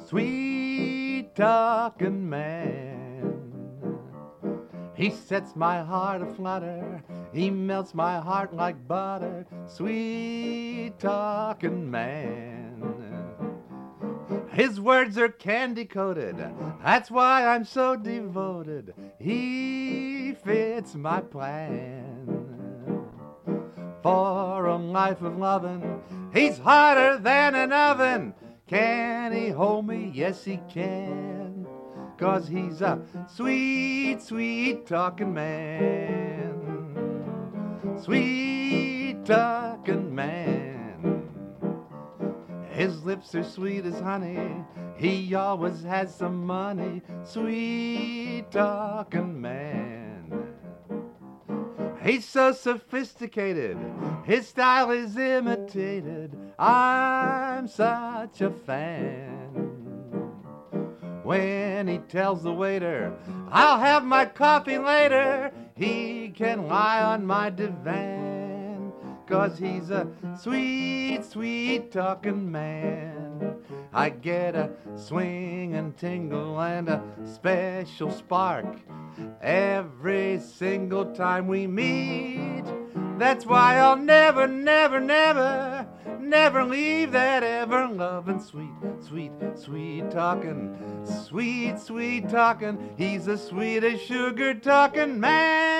sweet talking man. He sets my heart aflutter, he melts my heart like butter, sweet talking man. His words are candy-coated, that's why I'm so devoted, he fits my plan. For a life of lovin', he's hotter than an oven. Can he hold me? Yes, he can. 'Cause he's a sweet, sweet talking man. Sweet talking man. His lips are sweet as honey. He always has some money. Sweet talking man. He's so sophisticated, his style is imitated. I'm such a fan. When he tells the waiter, I'll have my coffee later, he can lie on my divan. 'Cause he's a sweet, sweet talking man. I get a swing and tingle and a special spark every single time we meet. That's why I'll never, never, never, never leave that ever loving sweet, sweet, sweet talking, sweet, sweet talking. He's the sweetest sugar talking man.